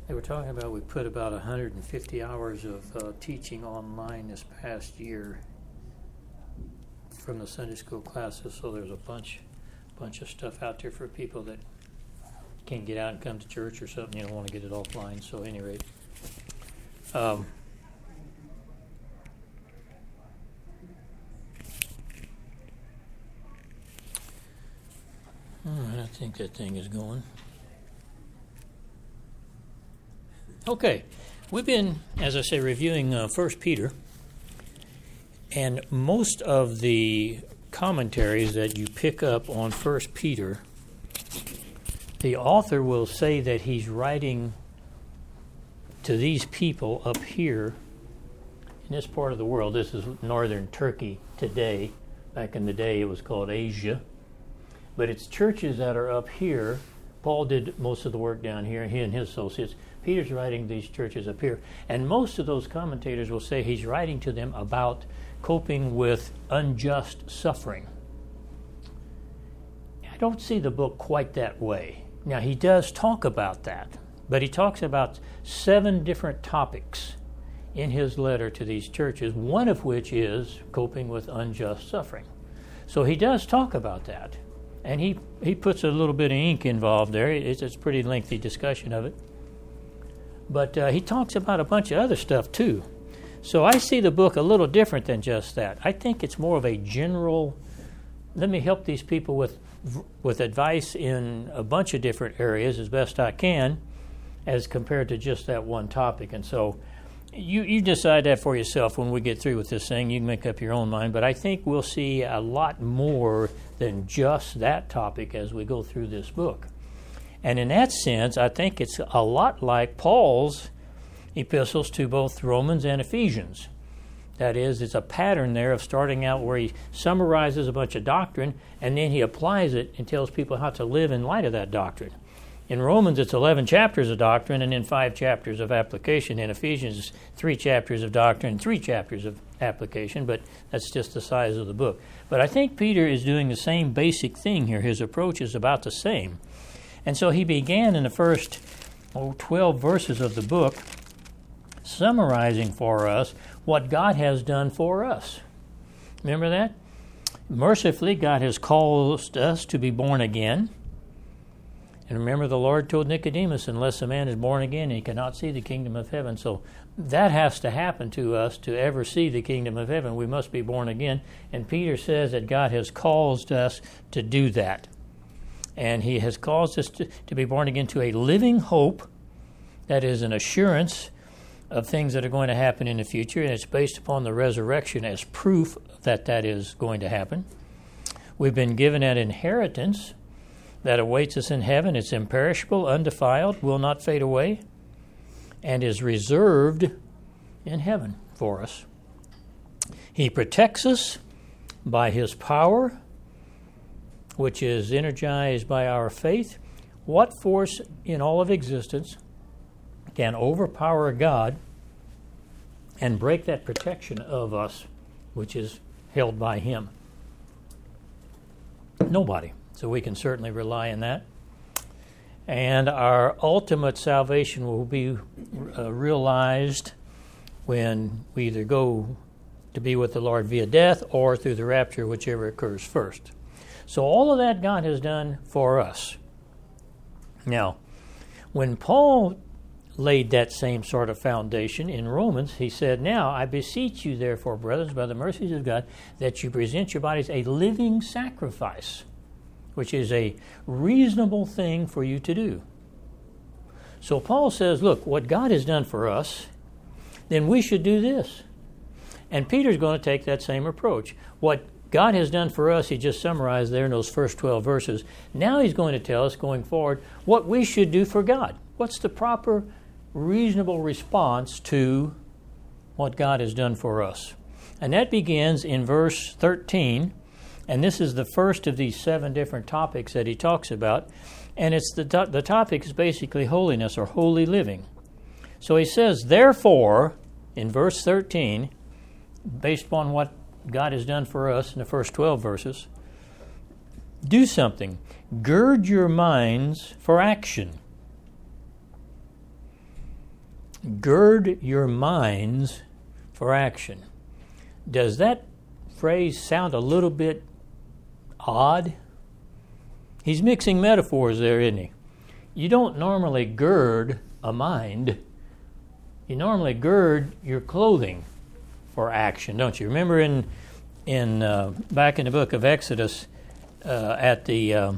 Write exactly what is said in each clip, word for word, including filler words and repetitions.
They were talking about we put about one hundred fifty hours of uh, teaching online this past year from the Sunday school classes, so there's a bunch bunch of stuff out there for people that can't get out and come to church or something. You don't want to get it offline, so at any rate. Um, all right, I think that thing is going. Okay, we've been, as I say, reviewing uh, First Peter, and most of the commentaries that you pick up on First Peter, the author will say that he's writing to these people up here in this part of the world. This is northern Turkey today. Back in the day, it was called Asia. But it's churches that are up here. Paul did most of the work down here, he and his associates. Peter's writing these churches up here. And most of those commentators will say he's writing to them about coping with unjust suffering. I don't see the book quite that way. Now, he does talk about that, but he talks about seven different topics in his letter to these churches, one of which is coping with unjust suffering. So he does talk about that, and he, he puts a little bit of ink involved there. It's, it's a pretty lengthy discussion of it. But uh, he talks about a bunch of other stuff, too. So I see the book a little different than just that. I think it's more of a general, let me help these people with with advice in a bunch of different areas as best I can, as compared to just that one topic. And so you, you decide that for yourself when we get through with this thing. You can make up your own mind. But I think we'll see a lot more than just that topic as we go through this book. And in that sense, I think it's a lot like Paul's epistles to both Romans and Ephesians. That is, it's a pattern there of starting out where he summarizes a bunch of doctrine, and then he applies it and tells people how to live in light of that doctrine. In Romans, it's eleven chapters of doctrine and then five chapters of application. In Ephesians, it's three chapters of doctrine and three chapters of application, but that's just the size of the book. But I think Peter is doing the same basic thing here. His approach is about the same. And so he began in the first oh, twelve verses of the book summarizing for us what God has done for us. Remember that? Mercifully, God has caused us to be born again. And remember, the Lord told Nicodemus, unless a man is born again, he cannot see the kingdom of heaven. So that has to happen to us to ever see the kingdom of heaven. We must be born again. And Peter says that God has caused us to do that. And he has caused us to, to be born again to a living hope that is an assurance of things that are going to happen in the future, and it's based upon the resurrection as proof that that is going to happen. We've been given an inheritance that awaits us in heaven. It's imperishable, undefiled, will not fade away, and is reserved in heaven for us. He protects us by his power, which is energized by our faith. What force in all of existence can overpower God and break that protection of us, which is held by him? Nobody. So we can certainly rely on that. And our ultimate salvation will be uh, realized when we either go to be with the Lord via death or through the rapture, whichever occurs first. So all of that God has done for us. Now, when Paul laid that same sort of foundation in Romans, he said, now I beseech you therefore, brothers, by the mercies of God, that you present your bodies a living sacrifice, which is a reasonable thing for you to do. So Paul says, look, what God has done for us, then we should do this. And Peter's going to take that same approach. What God has done for us, he just summarized there in those first twelve verses. Now he's going to tell us going forward what we should do for God. What's the proper, reasonable response to what God has done for us? And that begins in verse thirteen. And this is the first of these seven different topics that he talks about. And it's the, to- the topic is basically holiness or holy living. So he says, therefore, in verse thirteen, based upon what God has done for us in the first twelve verses, do something. Gird your minds for action. gird your minds for action. Does that phrase sound a little bit odd? He's mixing metaphors there, isn't he? You don't normally gird a mind. You normally gird your clothing for action, don't you? Remember in in uh, back in the book of Exodus, uh, at the um,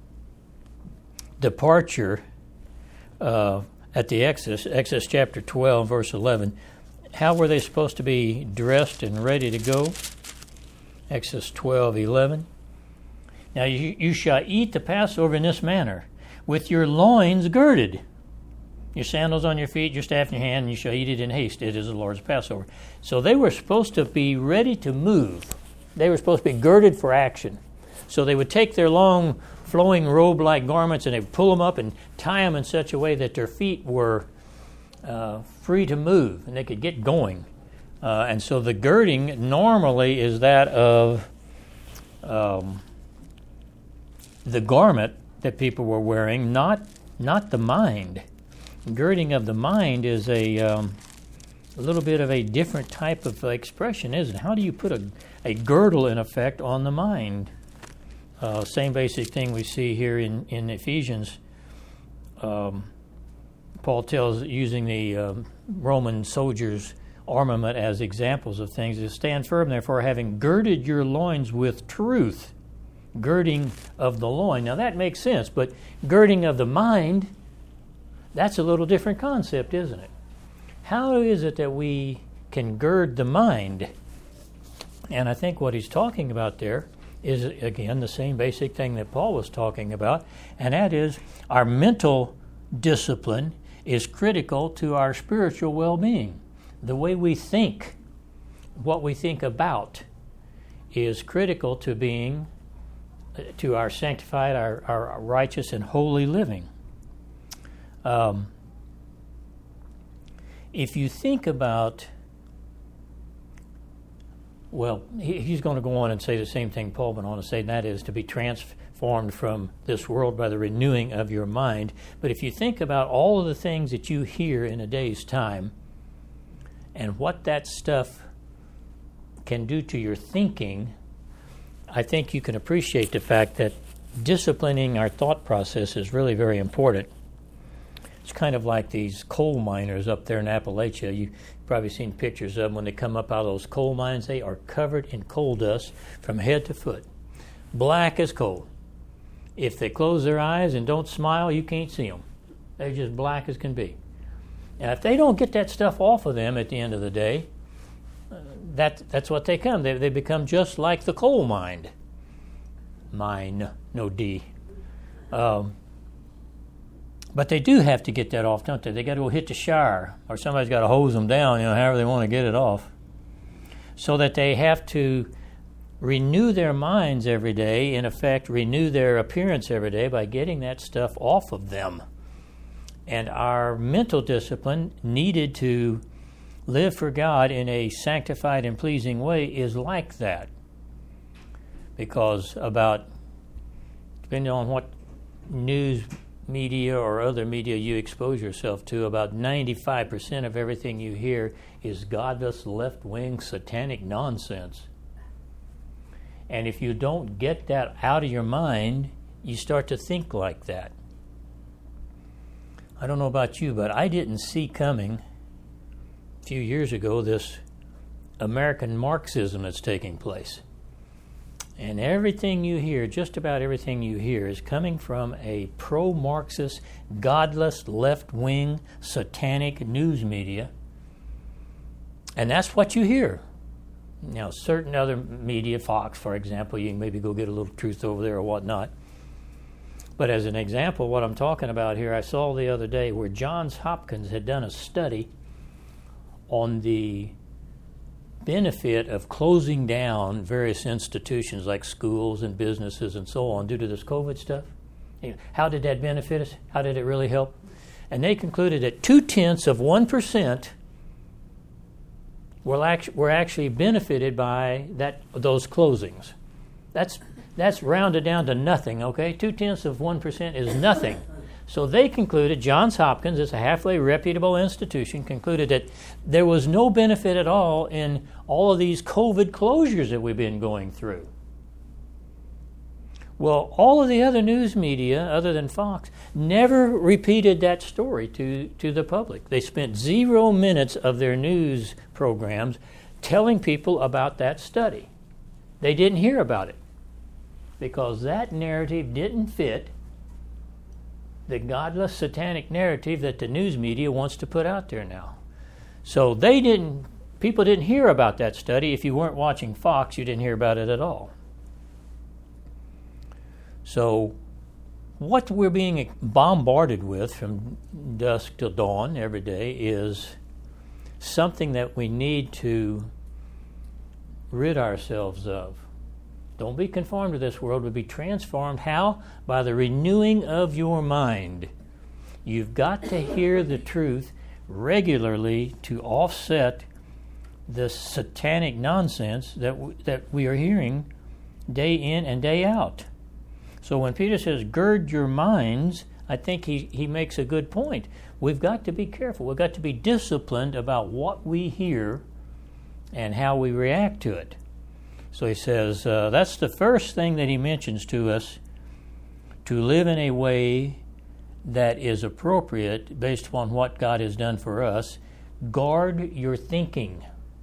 departure, uh, at the Exodus, Exodus chapter twelve, verse eleven, how were they supposed to be dressed and ready to go? Exodus twelve, eleven. Now you, you shall eat the Passover in this manner, with your loins girded, your sandals on your feet, your staff in your hand, and you shall eat it in haste. It is the Lord's Passover. So they were supposed to be ready to move. They were supposed to be girded for action. So they would take their long, flowing robe-like garments and they would pull them up and tie them in such a way that their feet were uh, free to move and they could get going. Uh, and so the girding normally is that of um, the garment that people were wearing, not not the mind. Girding of the mind is a um, a little bit of a different type of expression, isn't it? How do you put a, a girdle in effect on the mind? Uh, same basic thing we see here in, in Ephesians. Um, Paul tells, using the um, Roman soldiers' armament as examples of things, is stand firm, therefore, having girded your loins with truth. Girding of the loin. Now that makes sense, but girding of the mind, that's a little different concept, isn't it? How is it that we can gird the mind? And I think what he's talking about there is, again, the same basic thing that Paul was talking about, and that is our mental discipline is critical to our spiritual well-being. The way we think, what we think about, is critical to being to our sanctified, our, our righteous and holy living. Um, if you think about, well, he, he's going to go on and say the same thing Paul went on to say, and that is to be transformed from this world by the renewing of your mind. But if you think about all of the things that you hear in a day's time and what that stuff can do to your thinking, I think you can appreciate the fact that disciplining our thought process is really very important. It's kind of like these coal miners up there in Appalachia. You've probably seen pictures of them when they come up out of those coal mines. They are covered in coal dust from head to foot, black as coal. If they close their eyes and don't smile, you can't see them. They're just black as can be. Now, if they don't get that stuff off of them at the end of the day, uh, that that's what they come. They they become just like the coal mine. Mine, no D. Um, but they do have to get that off, don't they? They got to go hit the shower, or somebody's got to hose them down, you know, however they want to get it off. So that they have to renew their minds every day, in effect, renew their appearance every day by getting that stuff off of them. And our mental discipline needed to live for God in a sanctified and pleasing way is like that. Because about, depending on what news media or other media you expose yourself to, about ninety-five percent of everything you hear is godless, left-wing, satanic nonsense. And if you don't get that out of your mind, you start to think like that. I don't know about you, but I didn't see coming a few years ago this American Marxism that's taking place. And everything you hear, just about everything you hear, is coming from a pro-Marxist, godless, left-wing, satanic news media. And that's what you hear. Now, certain other media, Fox, for example, you can maybe go get a little truth over there or whatnot. But as an example, what I'm talking about here, I saw the other day where Johns Hopkins had done a study on the benefit of closing down various institutions like schools and businesses and so on due to this COVID stuff. How did that benefit us? How did it really help? And they concluded that two-tenths of one percent were actually, were actually benefited by that those closings. That's That's rounded down to nothing, okay? Two-tenths of one percent is nothing. So they concluded, Johns Hopkins, it's a halfway reputable institution, concluded that there was no benefit at all in all of these COVID closures that we've been going through. Well, all of the other news media, other than Fox, never repeated that story to, to the public. They spent zero minutes of their news programs telling people about that study. They didn't hear about it because that narrative didn't fit the godless satanic narrative that the news media wants to put out there now. So they didn't, people didn't hear about that study. If you weren't watching Fox, you didn't hear about it at all. So what we're being bombarded with from dusk till dawn every day is something that we need to rid ourselves of. Don't be conformed to this world, but be transformed. How? By the renewing of your mind. You've got to hear the truth regularly to offset the satanic nonsense that w- that we are hearing day in and day out. So when Peter says, gird your minds, I think he, he makes a good point. We've got to be careful. We've got to be disciplined about what we hear and how we react to it. So he says, uh, that's the first thing that he mentions to us, to live in a way that is appropriate based upon what God has done for us. Guard your thinking.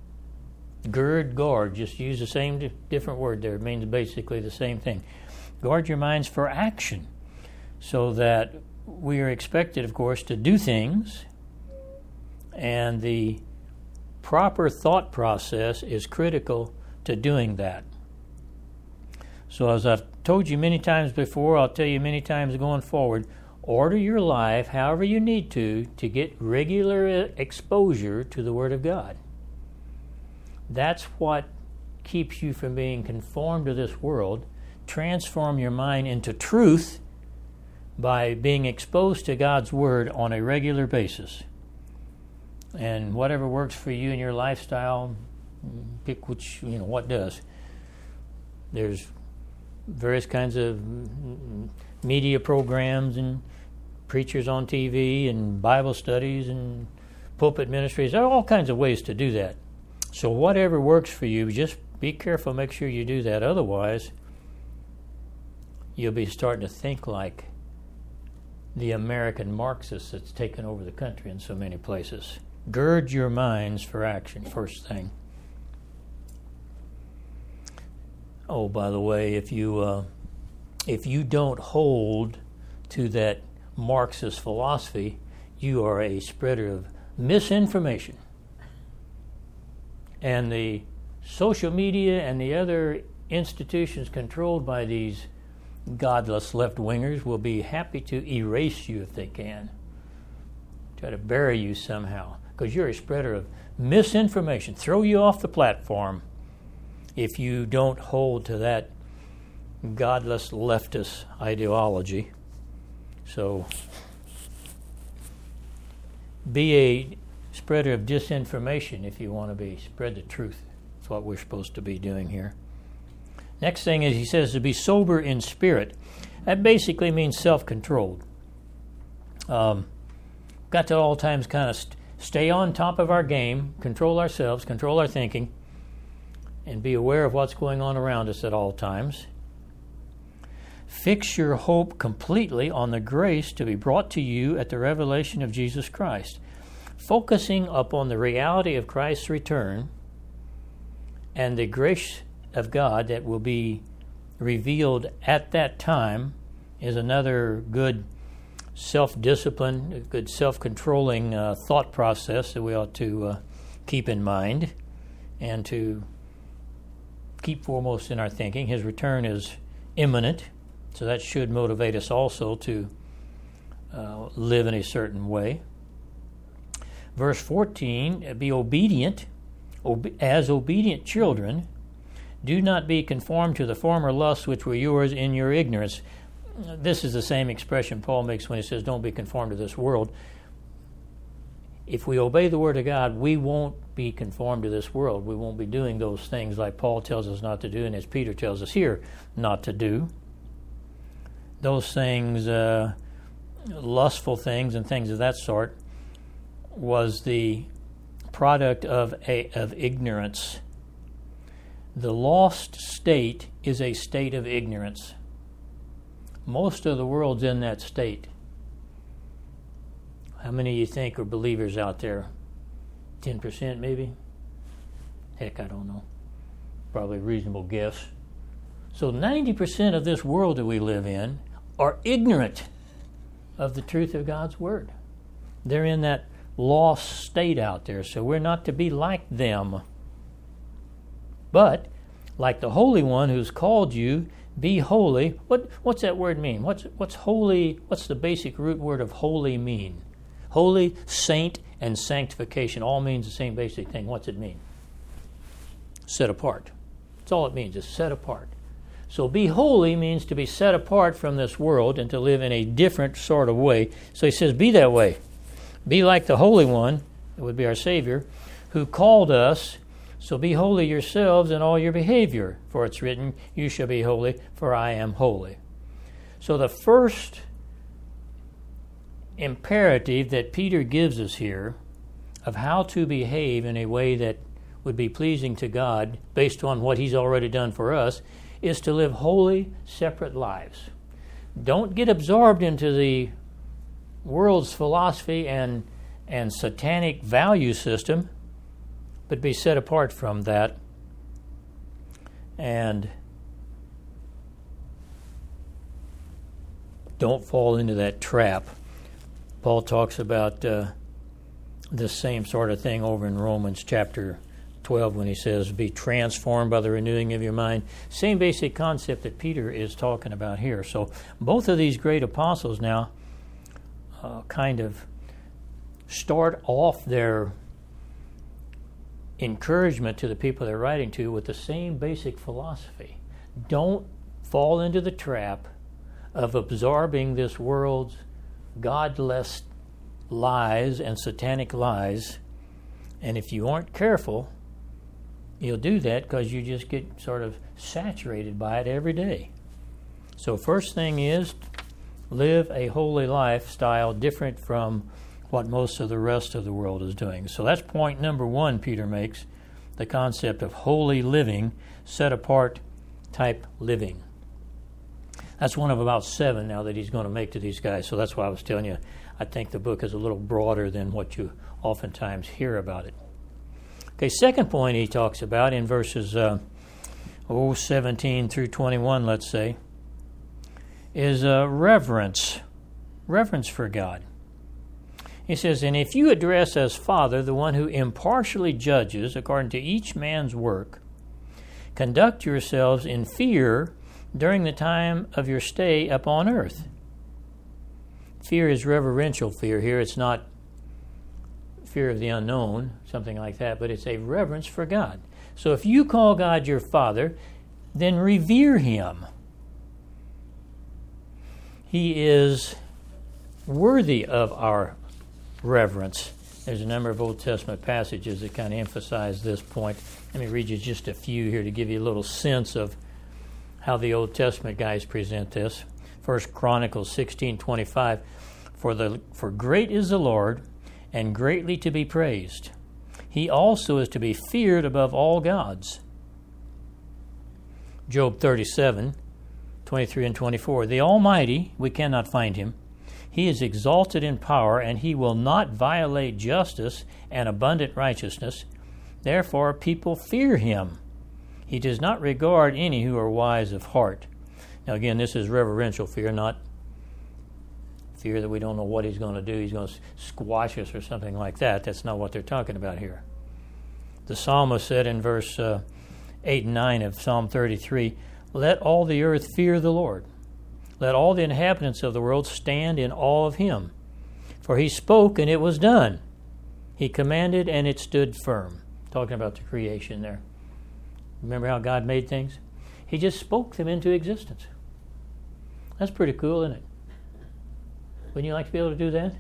Gird, guard, just use the same different word there. It means basically the same thing. Guard your minds for action, so that we are expected, of course, to do things, and the proper thought process is critical to doing that. So as I've told you many times before, I'll tell you many times going forward, order your life however you need to to get regular exposure to the Word of God. That's what keeps you from being conformed to this world. Transform your mind into truth by being exposed to God's Word on a regular basis. And whatever works for you in your lifestyle, pick which, you know, what does. There's various kinds of media programs and preachers on T V and Bible studies and pulpit ministries. There are all kinds of ways to do that. So whatever works for you, just be careful, make sure you do that. Otherwise, you'll be starting to think like the American Marxists that's taken over the country in so many places. Gird your minds for action, first thing. Oh, by the way, if you uh, if you don't hold to that Marxist philosophy, you are a spreader of misinformation. And the social media and the other institutions controlled by these godless left-wingers will be happy to erase you if they can. Try to bury you somehow, because you're a spreader of misinformation. Throw you off the platform if you don't hold to that godless leftist ideology. So be a spreader of disinformation if you want to be. Spread the truth. That's what we're supposed to be doing here. Next thing is he says to be sober in spirit. That basically means self-controlled. Um, got to at all times kind of st- stay on top of our game, control ourselves, control our thinking, and be aware of what's going on around us at all times. Fix your hope completely on the grace to be brought to you at the revelation of Jesus Christ. Focusing upon the reality of Christ's return and the grace of God that will be revealed at that time is another good self-discipline, a good self-controlling uh, thought process that we ought to uh, keep in mind and to keep foremost in our thinking. His return is imminent, so that should motivate us also to uh, live in a certain way. Verse fourteen, be obedient, ob- as obedient children. Do not be conformed to the former lusts which were yours in your ignorance. This is the same expression Paul makes when he says, don't be conformed to this world. If we obey the Word of God, we won't be conformed to this world. We won't be doing those things like Paul tells us not to do, and as Peter tells us here not to do. Those things uh, lustful things and things of that sort was the product of a of ignorance. The lost state is a state of ignorance. Most of the world's in that state. How many of you think are believers out there? ten percent maybe? Heck, I don't know. Probably a reasonable guess. So ninety percent of this world that we live in are ignorant of the truth of God's Word. They're in that lost state out there, so we're not to be like them. But, like the Holy One who's called you, be holy. What what's that word mean? What's what's holy? What's the basic root word of holy mean? Holy, saint, and sanctification all means the same basic thing. What's it mean? Set apart. That's all it means, is set apart. So be holy means to be set apart from this world and to live in a different sort of way. So he says, be that way. Be like the Holy One, that would be our Savior, who called us. So be holy yourselves in all your behavior. For it's written, you shall be holy, for I am holy. So the first imperative that Peter gives us here of how to behave in a way that would be pleasing to God based on what he's already done for us is to live holy, separate lives. Don't get absorbed into the world's philosophy and, and satanic value system, but be set apart from that. And don't fall into that trap. Paul talks about uh, this same sort of thing over in Romans chapter twelve when he says, be transformed by the renewing of your mind. Same basic concept that Peter is talking about here. So both of these great apostles now uh, kind of start off their encouragement to the people they're writing to with the same basic philosophy. Don't fall into the trap of absorbing this world's godless lies and satanic lies. And if you aren't careful, you'll do that because you just get sort of saturated by it every day. So first thing is, live a holy lifestyle different from what most of the rest of the world is doing. So that's point number one Peter makes, the concept of holy living, set apart type living. That's one of about seven now that he's going to make to these guys. So that's why I was telling you, I think the book is a little broader than what you oftentimes hear about it. Okay, second point he talks about in verses uh, oh, seventeen through twenty-one, let's say, is uh, reverence. Reverence for God. He says, and if you address as Father the one who impartially judges according to each man's work, conduct yourselves in fear during the time of your stay upon earth. Fear is reverential fear here. It's not fear of the unknown, something like that, but it's a reverence for God. So if you call God your Father, then revere Him. He is worthy of our reverence. There's a number of Old Testament passages that kind of emphasize this point. Let me read you just a few here to give you a little sense of how the Old Testament guys present this. First Chronicles sixteen twenty-five. For the for great is the Lord, and greatly to be praised. He also is to be feared above all gods. Job thirty-seven twenty-three and twenty-four. The Almighty, we cannot find Him. He is exalted in power, and He will not violate justice and abundant righteousness. Therefore people fear Him. He does not regard any who are wise of heart. Now again, this is reverential fear, not fear that we don't know what He's going to do. He's going to squash us or something like that. That's not what they're talking about here. The psalmist said in verse uh, eight and nine of Psalm thirty-three, let all the earth fear the Lord. Let all the inhabitants of the world stand in awe of Him. For He spoke and it was done. He commanded and it stood firm. Talking about the creation there. Remember how God made things? He just spoke them into existence. That's pretty cool, isn't it? Wouldn't you like to be able to do that?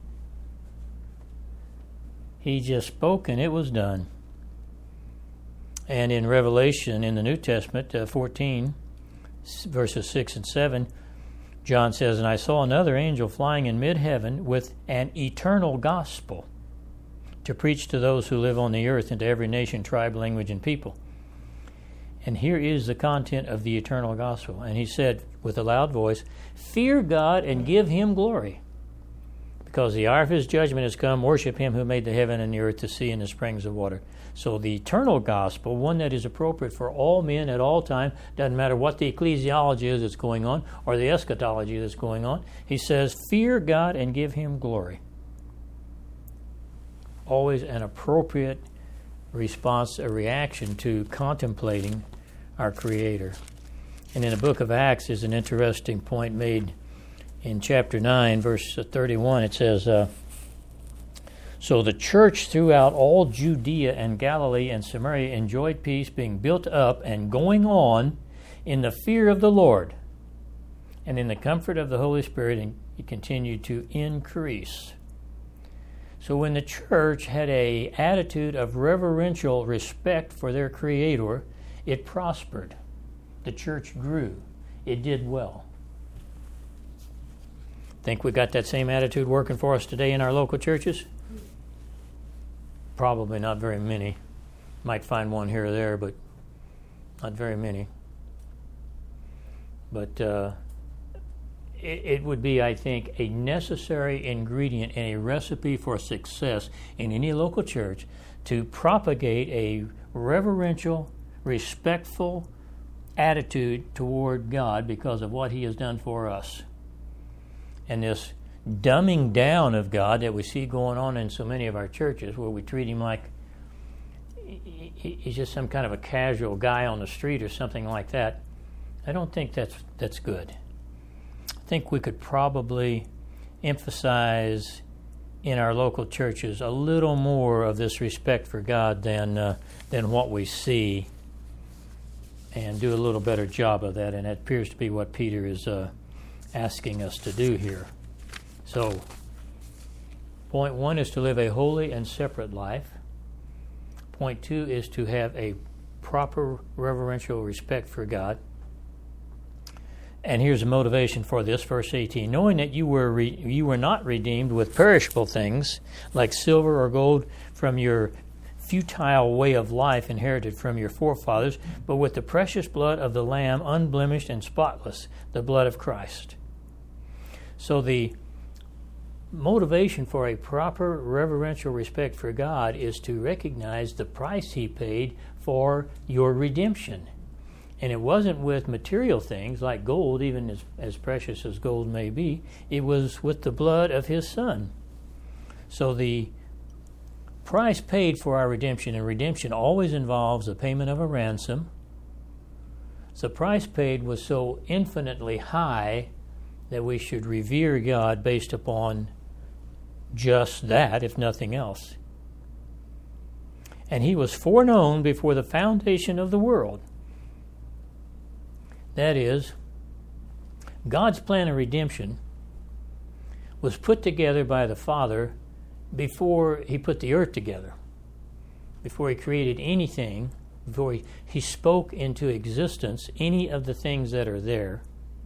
He just spoke and it was done. And in Revelation, in the New Testament, uh, fourteen, verses six and seven, John says, "And I saw another angel flying in mid-heaven with an eternal gospel to preach to those who live on the earth and to every nation, tribe, language, and people." And here is the content of the eternal gospel. And he said with a loud voice, "Fear God and give him glory, because the hour of his judgment has come. Worship him who made the heaven and the earth, the sea, and the springs of water." So the eternal gospel, one that is appropriate for all men at all time, doesn't matter what the ecclesiology is that's going on or the eschatology that's going on. He says, fear God and give him glory. Always an appropriate response, a reaction to contemplating our Creator. And in the book of Acts is an interesting point made in chapter nine, verse thirty-one. It says, uh, "So the church throughout all Judea and Galilee and Samaria enjoyed peace, being built up and going on in the fear of the Lord, and in the comfort of the Holy Spirit, and it continued to increase." So when the church had an attitude of reverential respect for their Creator, it prospered. The church grew. It did well. Think we got that same attitude working for us today in our local churches? Probably not very many. Might find one here or there, but not very many. But uh, it, it would be, I think, a necessary ingredient and a recipe for success in any local church to propagate a reverential, respectful attitude toward God because of what He has done for us. And this dumbing down of God that we see going on in so many of our churches, where we treat Him like He's just some kind of a casual guy on the street or something like that, I don't think that's that's good. I think we could probably emphasize in our local churches a little more of this respect for God than uh, than what we see, and do a little better job of that. And that appears to be what Peter is uh, asking us to do here. So, point one is to live a holy and separate life. Point two is to have a proper reverential respect for God. And here's the motivation for this, verse eighteen. "Knowing that you were re- you were not redeemed with perishable things, like silver or gold, from your futile way of life inherited from your forefathers, but with the precious blood of the Lamb, unblemished and spotless, the blood of Christ." So the motivation for a proper reverential respect for God is to recognize the price He paid for your redemption. And it wasn't with material things like gold, even as, as precious as gold may be. It was with the blood of His Son. So the price paid for our redemption, and redemption always involves the payment of a ransom. The price paid was so infinitely high that we should revere God based upon just that, if nothing else. And He was foreknown before the foundation of the world. That is, God's plan of redemption was put together by the Father before He put the earth together, before He created anything, before He, he spoke into existence any of the things that are there.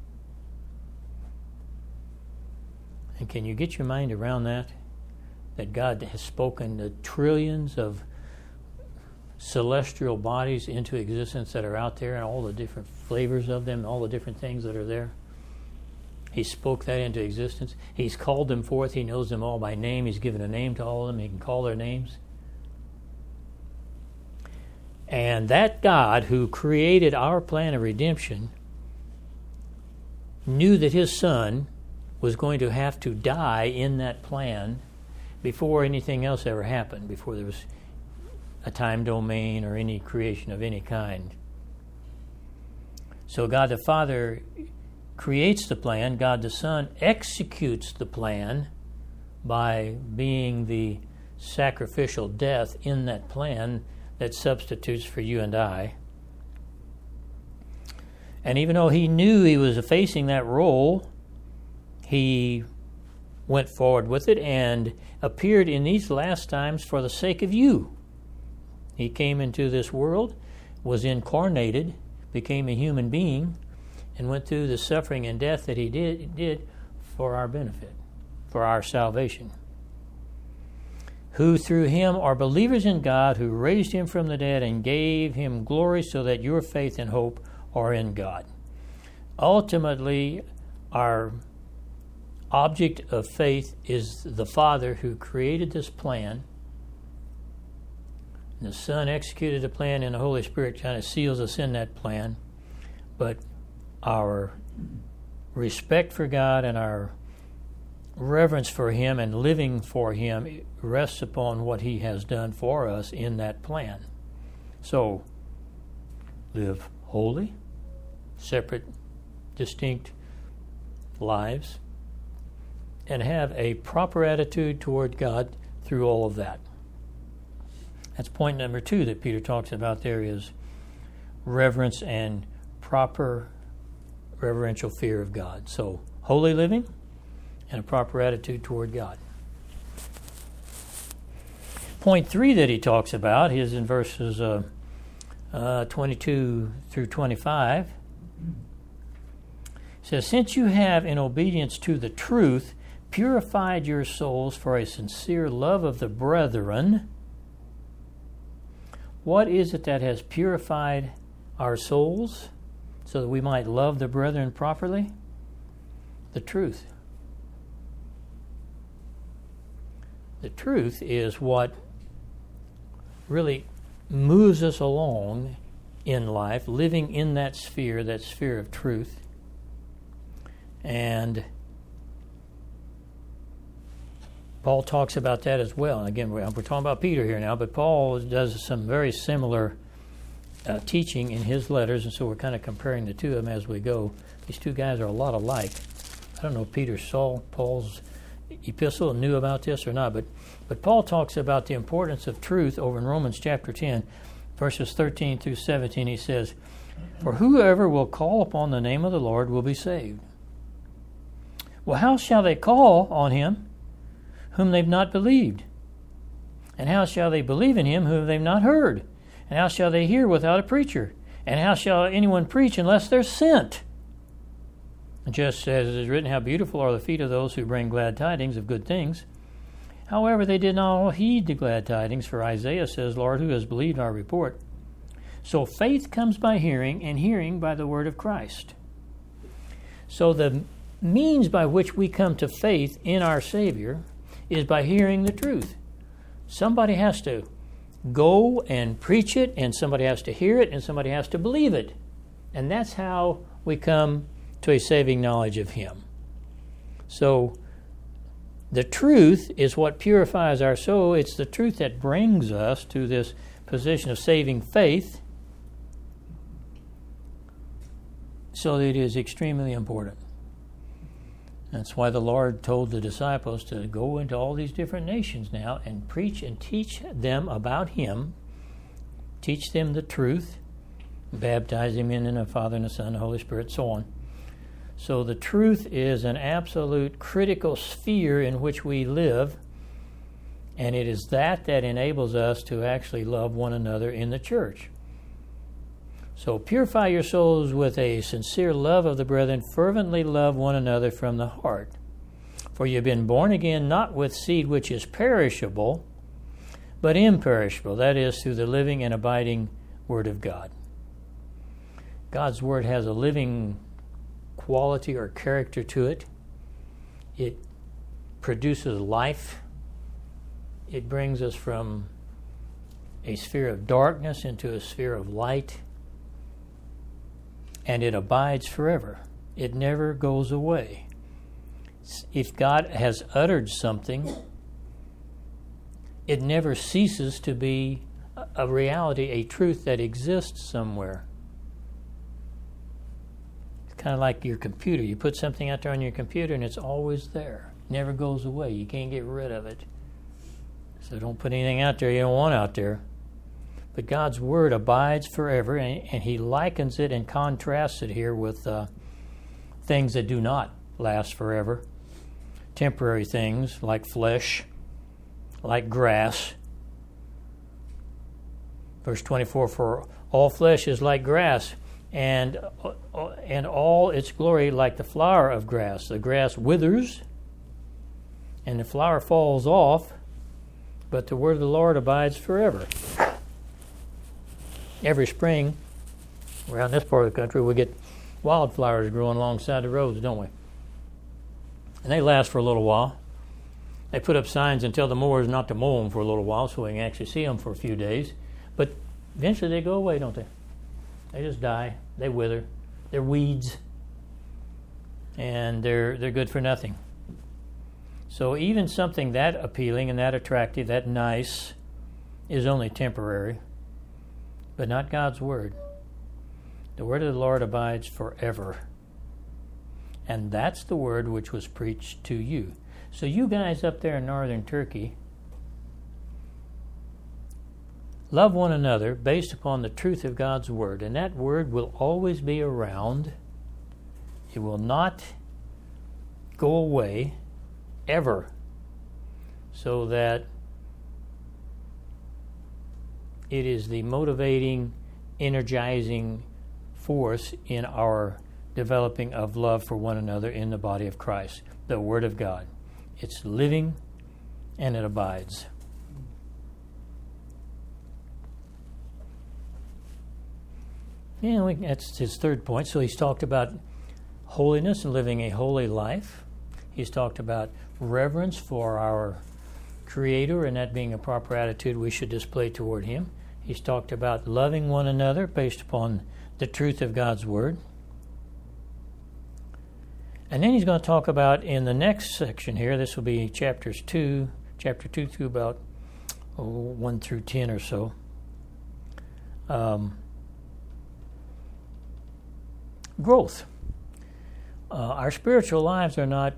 And can you get your mind around that? That God has spoken the trillions of celestial bodies into existence that are out there, and all the different flavors of them, all the different things that are there. He spoke that into existence. He's called them forth. He knows them all by name. He's given a name to all of them. He can call their names. And that God who created our plan of redemption knew that His Son was going to have to die in that plan before anything else ever happened, before there was a time domain or any creation of any kind. So God the Father creates the plan. God the Son executes the plan by being the sacrificial death in that plan that substitutes for you and I. And even though He knew He was facing that role, He went forward with it and appeared in these last times for the sake of you. He came into this world, was incarnated, became a human being, and went through the suffering and death that he did, did for our benefit, for our salvation. Who through him are believers in God, who raised him from the dead and gave him glory, so that your faith and hope are in God. Ultimately, our object of faith is the Father who created this plan. The Son executed the plan, and the Holy Spirit kind of seals us in that plan. But our respect for God and our reverence for him and living for him rests upon what he has done for us in that plan. So, live holy, separate, distinct lives, and have a proper attitude toward God through all of that. That's point number two that Peter talks about there, is reverence and proper reverential fear of God. So, holy living and a proper attitude toward God. Point three that he talks about is in verses uh, uh, twenty-two through twenty-five. It says, since you have, in obedience to the truth, purified your souls for a sincere love of the brethren. What is it that has purified our souls so that we might love the brethren properly? The truth. The truth is what really moves us along in life, living in that sphere, that sphere of truth. And Paul talks about that as well. And again, we're, we're talking about Peter here now, but Paul does some very similar uh, teaching in his letters, and so we're kind of comparing the two of them as we go. These two guys are a lot alike. I don't know if Peter saw Paul's epistle and knew about this or not, but, but Paul talks about the importance of truth over in Romans chapter ten, verses thirteen through seventeen. He says, for whoever will call upon the name of the Lord will be saved. Well, how shall they call on him whom they've not believed? And how shall they believe in him whom they've not heard? And how shall they hear without a preacher? And how shall anyone preach unless they're sent? Just as it is written, how beautiful are the feet of those who bring glad tidings of good things. However, they did not all heed the glad tidings, for Isaiah says, Lord, who has believed our report? So faith comes by hearing, and hearing by the word of Christ. So the means by which we come to faith in our Savior is by hearing the truth. Somebody has to go and preach it, and somebody has to hear it, and somebody has to believe it. And that's how we come to a saving knowledge of him. So the truth is what purifies our soul. It's the truth that brings us to this position of saving faith. So it is extremely important. That's why the Lord told the disciples to go into all these different nations now and preach and teach them about him, teach them the truth, baptize them in the Father and the Son and the Holy Spirit, so on. So the truth is an absolute critical sphere in which we live, and it is that that enables us to actually love one another in the church. So purify your souls with a sincere love of the brethren, fervently love one another from the heart. For you have been born again, not with seed which is perishable, but imperishable, that is, through the living and abiding Word of God. God's Word has a living quality or character to it. It produces life. It brings us from a sphere of darkness into a sphere of light. And it abides forever. It never goes away. If God has uttered something, it never ceases to be a reality, a truth that exists somewhere. It's kind of like your computer. You put something out there on your computer and it's always there. It never goes away. You can't get rid of it. So don't put anything out there you don't want out there. But God's Word abides forever, and, and He likens it and contrasts it here with uh, things that do not last forever. Temporary things like flesh, like grass. Verse twenty-four, for all flesh is like grass, and and all its glory like the flower of grass. The grass withers, and the flower falls off, but the word of the Lord abides forever. Every spring, around this part of the country, we get wildflowers growing alongside the roads, don't we? And they last for a little while. They put up signs and tell the mowers not to mow them for a little while so we can actually see them for a few days. But eventually they go away, don't they? They just die. They wither. They're weeds. And they're they're good for nothing. So even something that appealing and that attractive, that nice, is only temporary, but not God's word. The word of the Lord abides forever. And that's the word which was preached to you. So you guys up there in northern Turkey, love one another based upon the truth of God's word. And that word will always be around. It will not go away ever. So that it is the motivating, energizing force in our developing of love for one another in the body of Christ. The word of God. It's living and it abides. Yeah, we, that's his third point. So he's talked about holiness and living a holy life. He's talked about reverence for our Creator and that being a proper attitude we should display toward Him. He's talked about loving one another based upon the truth of God's Word. And then he's going to talk about in the next section here, this will be chapters two, chapter two through about oh, one through ten or so. Um, growth. Uh, our spiritual lives are not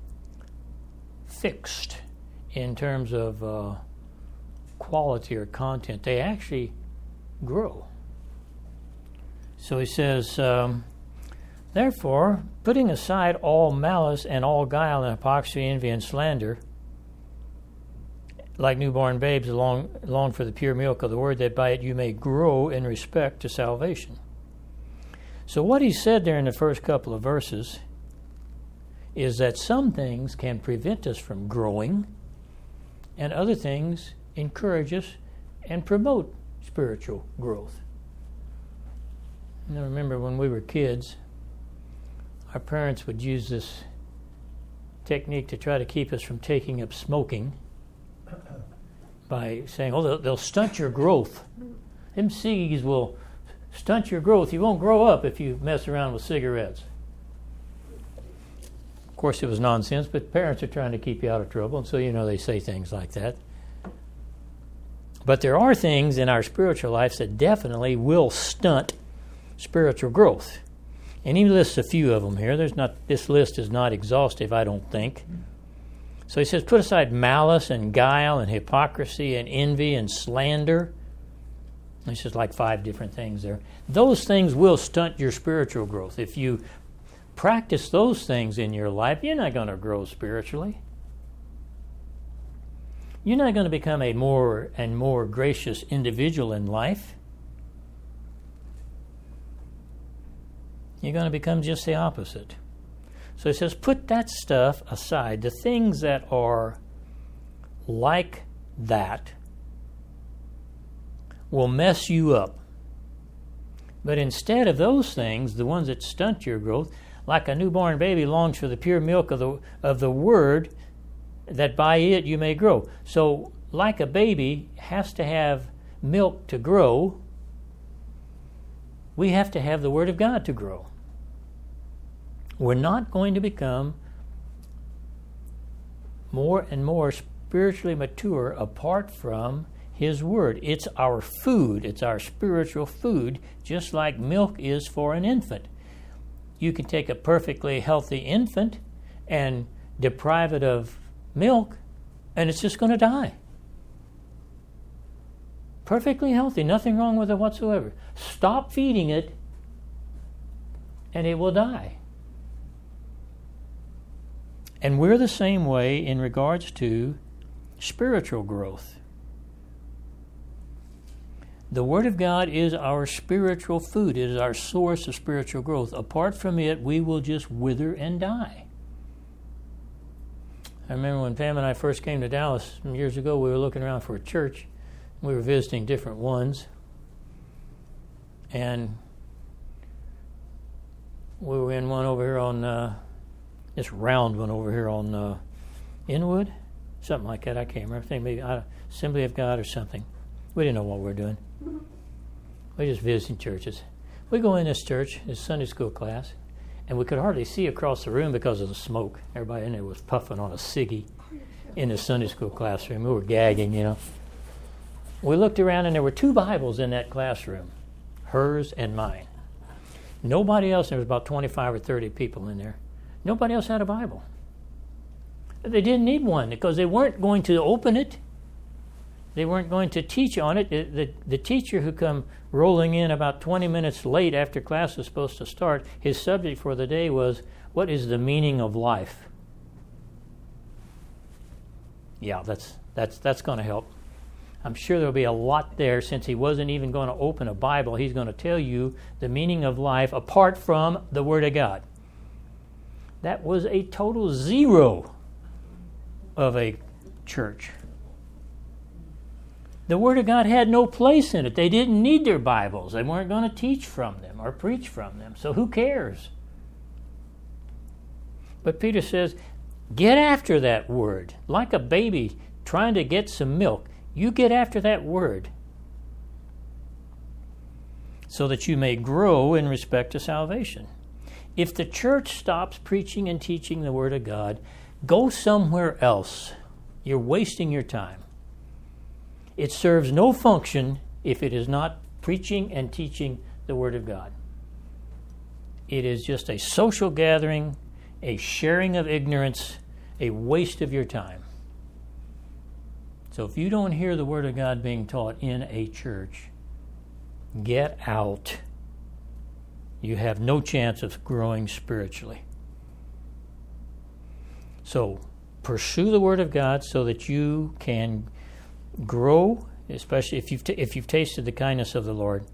fixed in terms of uh, quality or content. They actually grow. So he says, um, therefore, putting aside all malice and all guile and hypocrisy, envy, and slander, like newborn babes, long, long for the pure milk of the word, that by it you may grow in respect to salvation. So what he said there in the first couple of verses is that some things can prevent us from growing, and other things encourage us and promote spiritual growth. And I remember when we were kids, our parents would use this technique to try to keep us from taking up smoking by saying, oh, they'll, they'll stunt your growth. Them ciggies will stunt your growth. You won't grow up if you mess around with cigarettes. Of course, it was nonsense, but parents are trying to keep you out of trouble, and so, you know, they say things like that. But there are things in our spiritual lives that definitely will stunt spiritual growth. And he lists a few of them here. There's not this list is not exhaustive, I don't think. So he says, put aside malice and guile and hypocrisy and envy and slander. This is like five different things there. Those things will stunt your spiritual growth. If you practice those things in your life, you're not going to grow spiritually. You're not going to become a more and more gracious individual in life. You're going to become just the opposite. So he says, put that stuff aside. The things that are like that will mess you up. But instead of those things, the ones that stunt your growth, like a newborn baby longs for the pure milk of the of the word, that by it you may grow. So like a baby has to have milk to grow, we have to have the Word of God to grow. We're not going to become more and more spiritually mature apart from His Word. It's our food. It's our spiritual food, just like milk is for an infant. You can take a perfectly healthy infant and deprive it of milk, and it's just going to die. Perfectly healthy, nothing wrong with it whatsoever. Stop feeding it, and it will die. And we're the same way in regards to spiritual growth. The Word of God is our spiritual food. It is our source of spiritual growth. Apart from it, we will just wither and die. I remember when Pam and I first came to Dallas some years ago, we were looking around for a church. We were visiting different ones. And we were in one over here on, uh, this round one over here on uh, Inwood. Something like that. I can't remember. I think maybe uh, Assembly of God or something. We didn't know what we were doing. We were just visiting churches. We go in this church, this Sunday school class, and we could hardly see across the room because of the smoke. Everybody in there was puffing on a ciggy in the Sunday school classroom. We were gagging, you know. We looked around, and there were two Bibles in that classroom, hers and mine. Nobody else, there was about twenty-five or thirty people in there. Nobody else had a Bible. They didn't need one because they weren't going to open it. They weren't going to teach on it. The, the, the teacher who come rolling in about twenty minutes late after class was supposed to start, his subject for the day was, what is the meaning of life? Yeah, that's that's that's going to help. I'm sure there'll be a lot there since he wasn't even going to open a Bible. He's going to tell you the meaning of life apart from the Word of God. That was a total zero of a church. The Word of God had no place in it. They didn't need their Bibles. They weren't going to teach from them or preach from them. So who cares? But Peter says, get after that Word. Like a baby trying to get some milk. You get after that Word so that you may grow in respect to salvation. If the church stops preaching and teaching the Word of God, go somewhere else. You're wasting your time. It serves no function if it is not preaching and teaching the Word of God. It is just a social gathering, a sharing of ignorance, a waste of your time. So if you don't hear the Word of God being taught in a church, get out. You have no chance of growing spiritually. So pursue the Word of God so that you can grow, especially if you've t- if you've tasted the kindness of the Lord.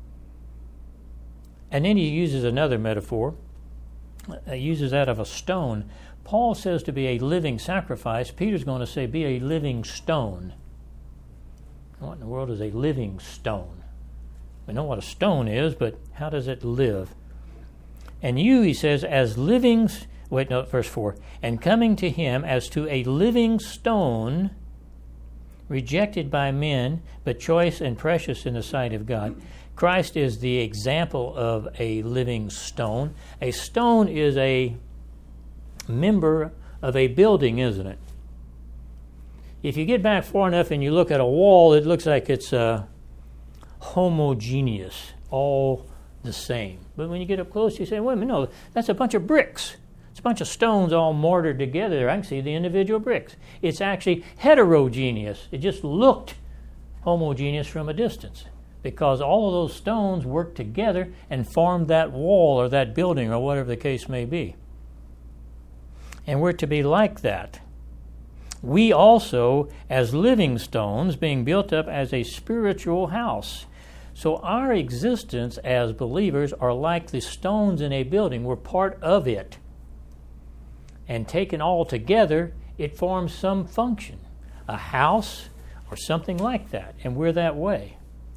And then he uses another metaphor. He uses that of a stone. Paul says to be a living sacrifice. Peter's going to say be a living stone. What in the world is a living stone? We know what a stone is, but how does it live? And you, he says, as living, wait, no, verse four, and coming to him as to a living stone, rejected by men, but choice and precious in the sight of God. Christ is the example of a living stone. A stone is a member of a building, isn't it? If you get back far enough and you look at a wall, it looks like it's uh, homogeneous, all the same. But when you get up close, you say, wait a minute, no, that's a bunch of bricks. It's a bunch of stones all mortared together. I can see the individual bricks. It's actually heterogeneous. It just looked homogeneous from a distance because all of those stones worked together and formed that wall or that building or whatever the case may be. And we're to be like that. We also, as living stones, being built up as a spiritual house. So our existence as believers are like the stones in a building. We're part of it. And taken all together, it forms some function, a house or something like that. And we're that way.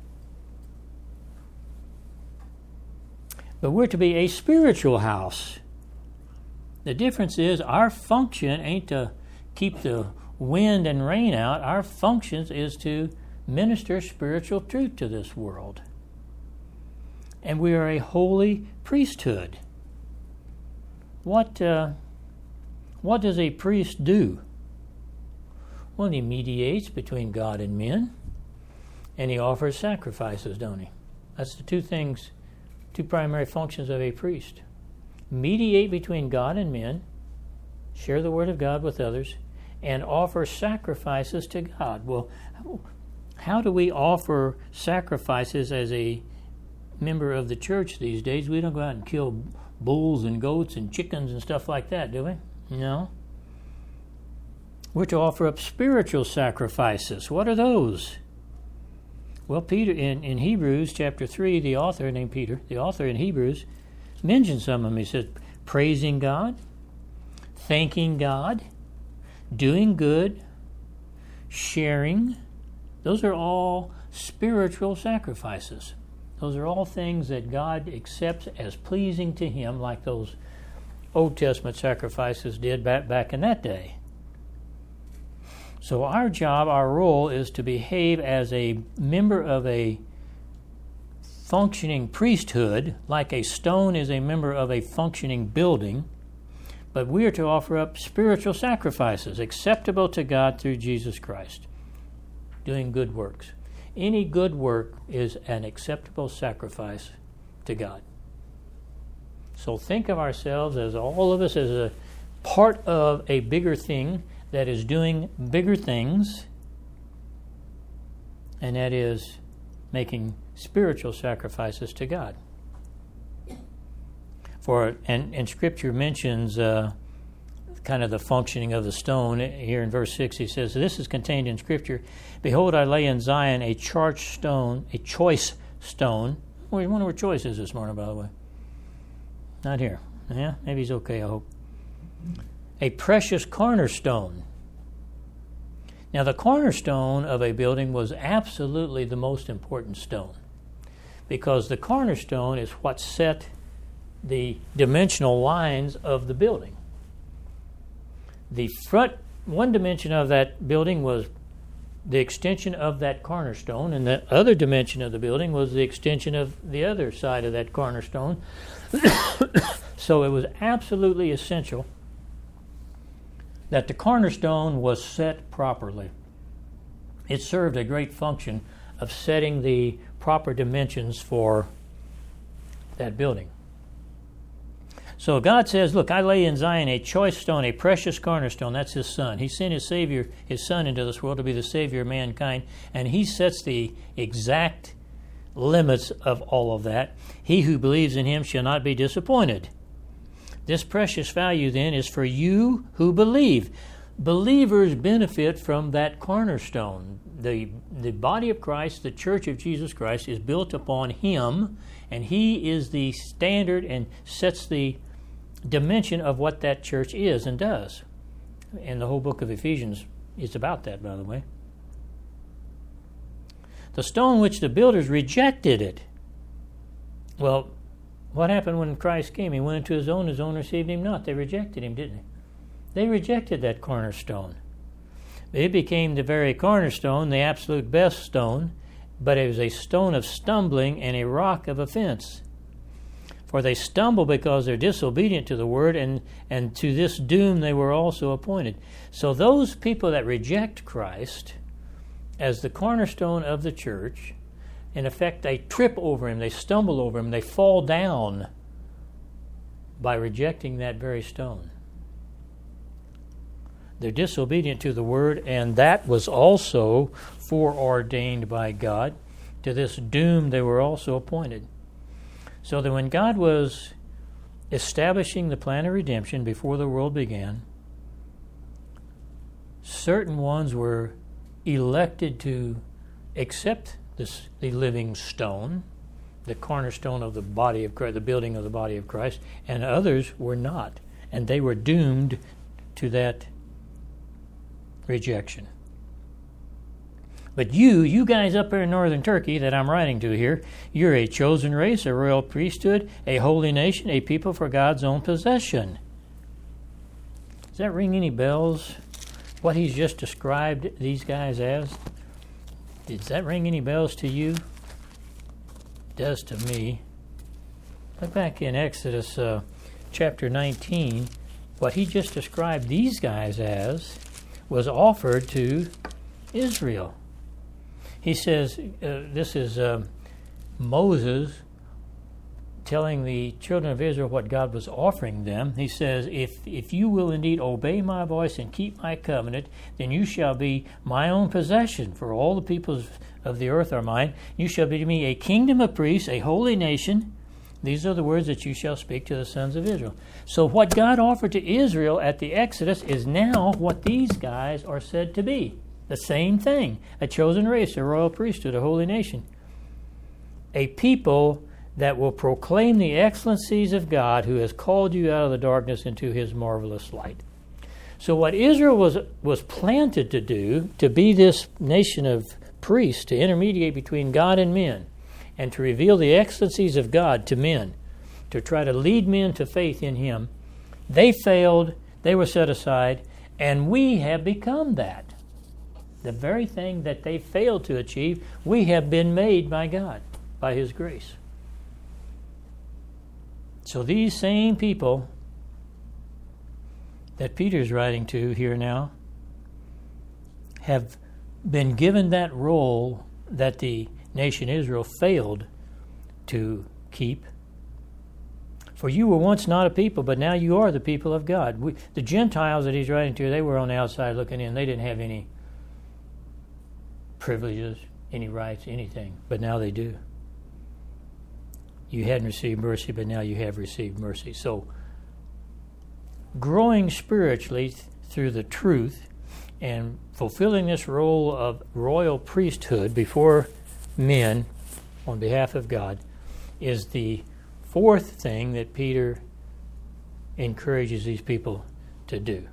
But we're to be a spiritual house. The difference is our function ain't to keep the wind and rain out. Our function is to minister spiritual truth to this world. And we are a holy priesthood. What uh, what does a priest do? Well, he mediates between God and men, and he offers sacrifices, don't he? That's the two things, two primary functions of a priest. Mediate between God and men, share the Word of God with others, and offer sacrifices to God. Well, how do we offer sacrifices as a member of the church these days? We don't go out and kill bulls and goats and chickens and stuff like that, do we? No. We're to offer up spiritual sacrifices. What are those? Well, Peter in, in Hebrews chapter three, the author named Peter, the author in Hebrews, mentions some of them. He says, praising God, thanking God, doing good, sharing. Those are all spiritual sacrifices. Those are all things that God accepts as pleasing to Him, like those Old Testament sacrifices did back, back in that day. So our job, our role, is to behave as a member of a functioning priesthood, like a stone is a member of a functioning building, but we are to offer up spiritual sacrifices acceptable to God through Jesus Christ, doing good works. Any good work is an acceptable sacrifice to God. So think of ourselves as all of us as a part of a bigger thing that is doing bigger things, and that is making spiritual sacrifices to God. For and, and Scripture mentions uh, kind of the functioning of the stone. Here in verse six, he says, "This is contained in Scripture. Behold, I lay in Zion a charged stone, a choice stone." Well, you wonder where choice is this morning, by the way. Not here. Yeah, maybe he's okay, I hope. A precious cornerstone. Now, the cornerstone of a building was absolutely the most important stone, because the cornerstone is what set the dimensional lines of the building. The front, one dimension of that building was the extension of that cornerstone, and the other dimension of the building was the extension of the other side of that cornerstone. So it was absolutely essential that the cornerstone was set properly. It served a great function of setting the proper dimensions for that building. So God says, look, I lay in Zion a choice stone, a precious cornerstone. That's His Son. He sent His Savior, His Son, into this world to be the Savior of mankind, and He sets the exact limits of all of that. He who believes in Him shall not be disappointed. This precious value, then, is for you who believe. Believers benefit from that cornerstone. The, the body of Christ, the church of Jesus Christ, is built upon Him, and He is the standard and sets the dimension of what that church is and does. And the whole book of Ephesians is about that, by the way. The stone which the builders rejected it. Well, what happened when Christ came? He went into His own, His own received Him not. They rejected Him, didn't they? They rejected that cornerstone. It became the very cornerstone, the absolute best stone, but it was a stone of stumbling and a rock of offense. For they stumble because they're disobedient to the word, and, and to this doom they were also appointed. So those people that reject Christ as the cornerstone of the church, in effect, they trip over Him, they stumble over Him, they fall down by rejecting that very stone. They're disobedient to the word, and that was also foreordained by God. To this doom they were also appointed. So that when God was establishing the plan of redemption before the world began, certain ones were elected to accept this, the living stone, the cornerstone of the body of Christ, the building of the body of Christ, and others were not. And they were doomed to that rejection. But you, you guys up here in northern Turkey that I'm writing to here, you're a chosen race, a royal priesthood, a holy nation, a people for God's own possession. Does that ring any bells? What he's just described these guys as? Does that ring any bells to you? It does to me. Look back in Exodus uh, chapter nineteen. What he just described these guys as was offered to Israel. He says, uh, this is uh, Moses telling the children of Israel what God was offering them. He says, if, if you will indeed obey my voice and keep my covenant, then you shall be my own possession, for all the peoples of the earth are mine. You shall be to me a kingdom of priests, a holy nation. These are the words that you shall speak to the sons of Israel. So what God offered to Israel at the Exodus is now what these guys are said to be. The same thing. A chosen race, a royal priesthood, a holy nation. A people that will proclaim the excellencies of God who has called you out of the darkness into his marvelous light. So what Israel was was planted to do, to be this nation of priests, to intermediate between God and men, and to reveal the excellencies of God to men, to try to lead men to faith in him, they failed, they were set aside, and we have become that. The very thing that they failed to achieve, we have been made by God, by his grace. So these same people that Peter's writing to here now have been given that role that the nation Israel failed to keep. For you were once not a people, but now you are the people of God. We, the Gentiles that he's writing to, they were on the outside looking in. They didn't have any privileges, any rights, anything, but now they do. You hadn't received mercy, but now you have received mercy. So, growing spiritually th- through the truth and fulfilling this role of royal priesthood before men on behalf of God is the fourth thing that Peter encourages these people to do.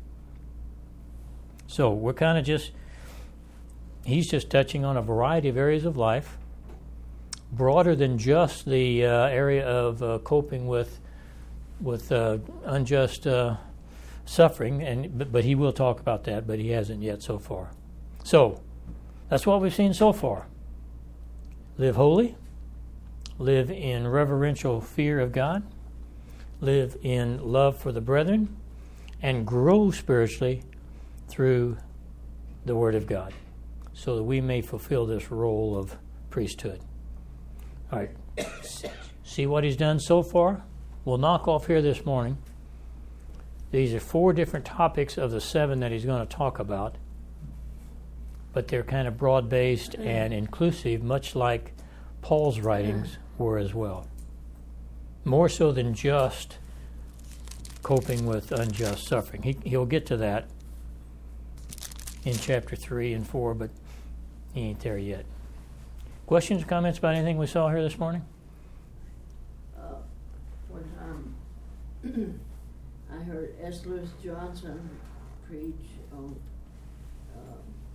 So, we're kind of just, he's just touching on a variety of areas of life, broader than just the uh, area of uh, coping with with uh, unjust uh, suffering, and but, but he will talk about that, but he hasn't yet so far. So that's what we've seen so far. Live holy, live in reverential fear of God, live in love for the brethren, and grow spiritually through the Word of God, so that we may fulfill this role of priesthood. All right, see what he's done so far? We'll knock off here this morning. These are four different topics of the seven that he's going to talk about, but they're kind of broad-based and inclusive, much like Paul's writings were as well. More so than just coping with unjust suffering. He, he'll get to that in chapter three and four, but he ain't there yet. Questions, comments about anything we saw here this morning? Uh, one time I heard S. Lewis Johnson preach on um,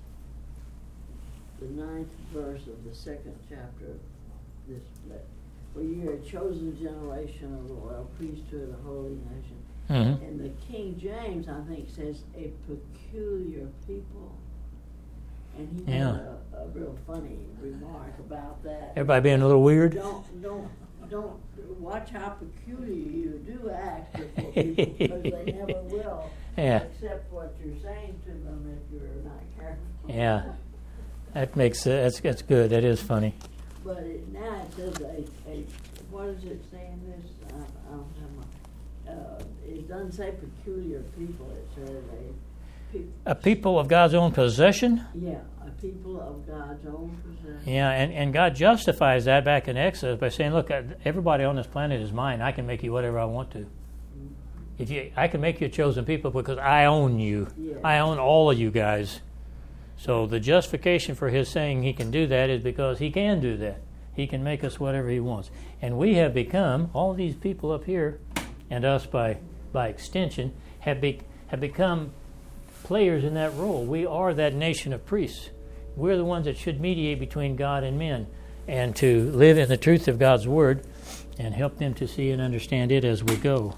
the ninth verse of the second chapter of this book. For you are a chosen generation of the royal priesthood, a holy nation. Mm-hmm. And the King James, I think, says a peculiar people. And he Yeah. made a, a real funny remark about that. Everybody being a little weird? Don't, don't, don't watch how peculiar you do act before people, because they never will Yeah. accept what you're saying to them if you're not careful. Yeah. That makes uh, that's that's good. That is funny. But it, now it says a, a what does it say in this? I, I don't have my. Uh, it doesn't say peculiar people. It says a. Pe- A people of God's own possession? yeah, a people of God's own possession. Yeah, and, and God justifies that back in Exodus by saying, look, everybody on this planet is mine. I can make you whatever I want to. If you, I can make you a chosen people because I own you. Yeah. I own all of you guys. So the justification for his saying he can do that is because he can do that. He can make us whatever he wants. And we have become, all these people up here, and us by by extension, have be, have become players in that role. We are that nation of priests. We're the ones that should mediate between God and men and to live in the truth of God's Word and help them to see and understand it as we go.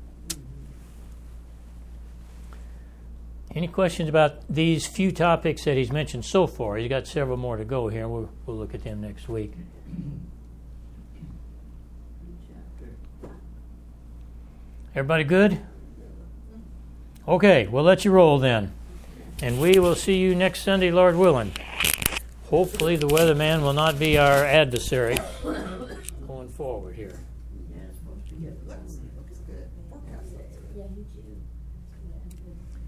Any questions about these few topics that he's mentioned so far? He's got several more to go here. We'll, we'll look at them next week. Everybody good? Okay, we'll let you roll then. And we will see you next Sunday, Lord willing. Hopefully the weatherman will not be our adversary going forward here. Yeah, it's supposed to get